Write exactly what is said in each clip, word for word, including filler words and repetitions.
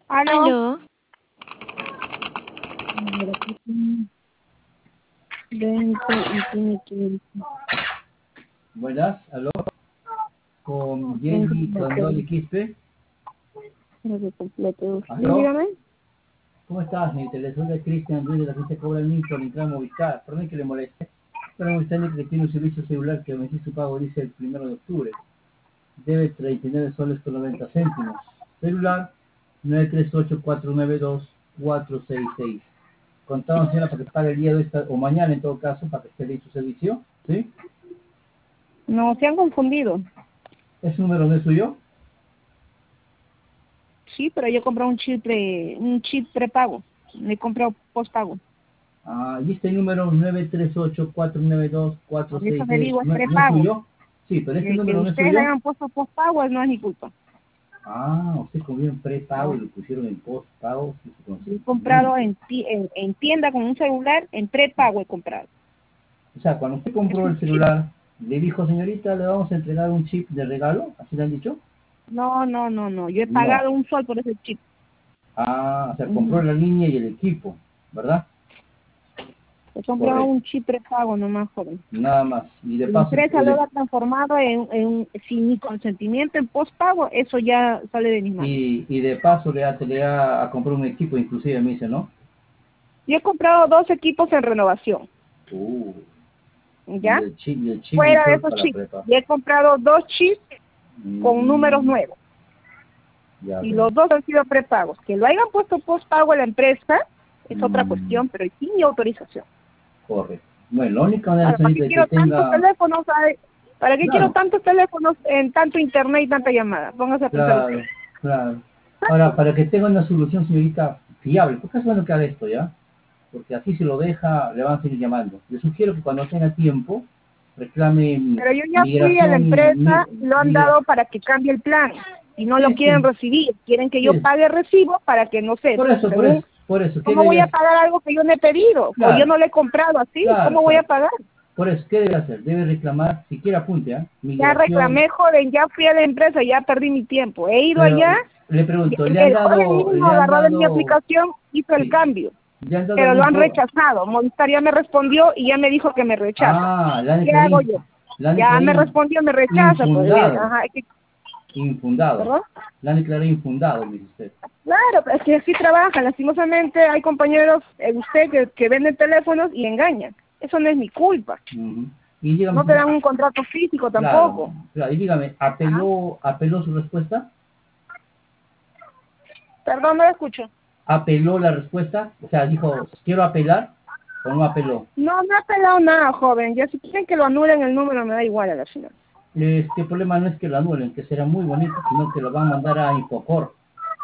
¿Aló? Aló, veinte y tiene que... Buenas, aló, con veinte Jenny Condoli Quispe. de completo. Sí, Aló, dígame. ¿cómo estás, señorita? Le saluda Cristian Ruiz de la agencia Cobra Mil por entrar a Movistar. Perdón que le moleste, pero Movistar dice que tiene un servicio celular que venció su pago, dice el primero de octubre. Debe treinta y nueve soles con noventa céntimos. Celular nueve tres ocho cuatro nueve dos cuatro seis seis. Contamos, señora, para que pague el día de hoy esta- o mañana en todo caso, para que esté listo su servicio, ¿sí? No, se han confundido. ¿Ese número no es suyo? Sí, pero yo compré un chip pre, un chip prepago. Me he comprado postpago. Ah, y este número nueve tres ocho cuatro nueve dos cuatro Por eso seis le seis digo, es ¿no, no es prepago. suyo? Sí, pero este Que, que número no es ustedes le suyo. hayan puesto postpago no es mi culpa. Ah, usted comió en prepago y No, lo pusieron en postpago. Sí, su yo he comprado consentimiento. en, ti- en, en tienda con un celular, en prepago he comprado. O sea, cuando usted Es compró un el chip. celular, le dijo, señorita, le vamos a entregar un chip de regalo, ¿así le han dicho? No, no, no, no. Yo he No. pagado un sol por ese chip. Ah, o sea, compró Ujú. la línea y el equipo, ¿verdad? He comprado Correcto. un chip prepago nomás, joven. Nada más. Y de La paso, empresa el, lo ha transformado en, en sin mi consentimiento en postpago, eso ya sale de mis manos. y, y de paso le ha, le ha a comprar un equipo, inclusive me dice, ¿no? Yo he comprado dos equipos en renovación, Uh. Y ¿ya? el chip, y el chip Fuera de visor esos para chips. prepa. Y he comprado dos chips con números Mm, nuevos. ya Y veo. los dos han sido prepagos. Que lo hayan puesto postpago a la empresa es otra Mm, cuestión, pero sin mi autorización. correcto. Bueno, la única manera, Ahora, ¿para qué señorita, que quiero tantos tenga... teléfonos? ¿Sabe? ¿Para qué quiero Claro, tantos teléfonos en tanto internet y tanta llamada? Póngase a pensar usted. claro, claro. Ahora, para que tenga una solución, señorita, fiable, porque es bueno que haga esto, ¿ya? Porque así si lo deja, le van a seguir llamando. Le sugiero que cuando tenga tiempo, reclame mi- Pero yo ya fui a la migración, empresa mi, y lo han migra... dado para que cambie el plan y no lo Sí, quieren sí, recibir. Quieren que yo sí. pague recibo para que, no sé, Por eso, por según, eso, por eso. ¿Qué ¿cómo voy debe a hacer? pagar algo que yo no he pedido? O yo Claro, no le he comprado así, claro, ¿cómo voy a claro. pagar? Por eso, ¿qué debe hacer? Debe reclamar, siquiera apunte, ¿ah? Ya Migración. reclamé, joven, ya fui a la empresa, ya perdí mi tiempo. He ido Pero allá, le y pregunto, el, ¿le han el joven dado, mismo le han agarró de mi dado, aplicación, hizo el sí, cambio, le han dado pero lo algún han co... rechazado. Movistar ya me respondió y ya me dijo que me rechaza. Ah, le han ¿Qué declarado, hago in- yo? le han Ya declarado me in- respondió, me rechaza, pues, eh, infundado, ajá, ¿qué- infundado, ¿perdón? le han declarado infundado, me dice usted. Claro, es que así trabajan. Lastimosamente hay compañeros, eh, usted, que, que venden teléfonos y engañan. Eso no es mi culpa. Ujú. Y dígame, No te señor, dan ah, un contrato físico claro, tampoco. claro, y dígame, ¿Ah? ¿apeló, apeló su respuesta? Perdón, no lo escucho. ¿Apeló la respuesta? O sea, dijo, quiero apelar, o no apeló. No, no ha pelado nada, joven. Ya si quieren que lo anulen el número, me da igual a la final. Este el problema no es que lo anulen, que será muy bonito, sino que lo van a mandar a Infocor.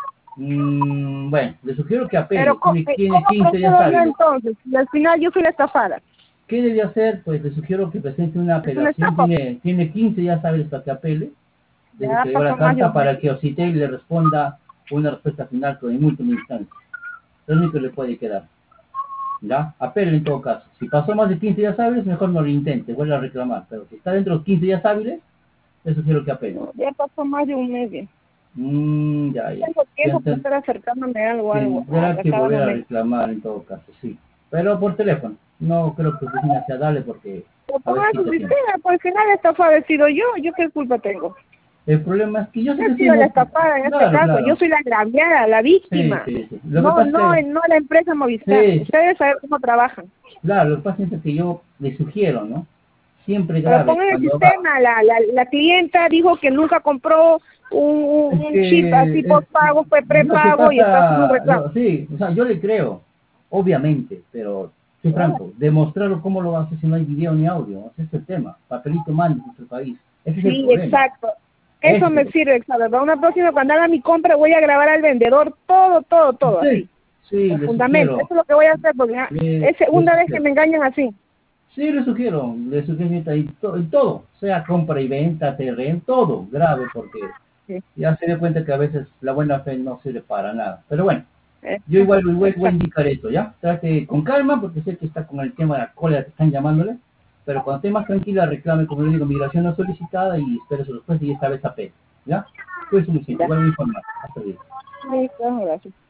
Mm, bueno, le sugiero que Pero, apele. co- Tiene, eh, tiene ¿cómo quince días procedo yo hábiles. entonces? Y al final yo soy la estafada. ¿Qué debe hacer? Pues le sugiero que presente una Es una apelación. estafa. Tiene, tiene quince días hábiles para que apele. Debe Ya escribir la pasó más de carta un mes. para que Ocitel le responda una respuesta final con en última instancia. Es lo único que le puede quedar. ¿Ya? Apele en todo caso. Si pasó más de quince días hábiles, mejor no lo intente, vuelve a reclamar. Pero si está dentro de los quince días hábiles, le sugiero que apele. No, ya pasó más de un mes. Ya. Mm, ya, ya. Tengo tiempo para Ten- estar acercándome a algo, algo, a, Tendrá a que cada volver a momento. reclamar en todo caso, sí. Pero por teléfono. No creo que oficina sea dale porque Pero a veces pongan su quita tiempo. sistema, porque al final la estafada he sido yo. ¿Yo qué culpa tengo? El problema es que yo sé Yo que he usted sido la no... estafada en este Claro, caso. Yo claro. soy la agraviada, la Sí, víctima. sí, sí. Lo que No, pasa es no, que... no la empresa Movistar. Sí, sí, Ustedes saben cómo trabajan. claro, lo que pasa es que yo le sugiero, ¿no? Siempre Pero grave pongan el cuando va... sistema. La, la, la clienta dijo que nunca compró un, un, Es un chip así que... es- postpago, fue lo que prepago y está haciendo un pasa... reclamo. lo- sí, o sea, yo le creo, obviamente, pero... Soy franco, demostrarlo cómo lo va a hacer si no hay video ni audio. Ese es el tema. Papelito manda en nuestro país. Ese es el Sí, problema. exacto. Ese Eso es el me problema. sirve, ¿sabes? Para una próxima, cuando haga mi compra, voy a grabar al vendedor todo, todo, todo, Sí, así. sí, Con le fundamento. Eso sugiero. es lo que voy a hacer, porque ah, Le, es le segunda vez que sugiero. me engañan así. Sí, le sugiero. Le sugiero y, to- y todo. Sea compra y venta, terreno, todo grave, porque Sí, ya se dio cuenta que a veces la buena fe no sirve para nada. Pero bueno, yo exacto, igual, igual voy a exacto. indicar esto, ¿ya? Trate con calma, porque sé que está con el tema de la cola que están llamándole. Pero cuando esté más tranquila, reclame, como le digo, migración no solicitada y espere su respuesta y esta vez apel. ¿Ya? Pues muchísimo. Ya. Igual me informa. Hasta luego. Listo, gracias.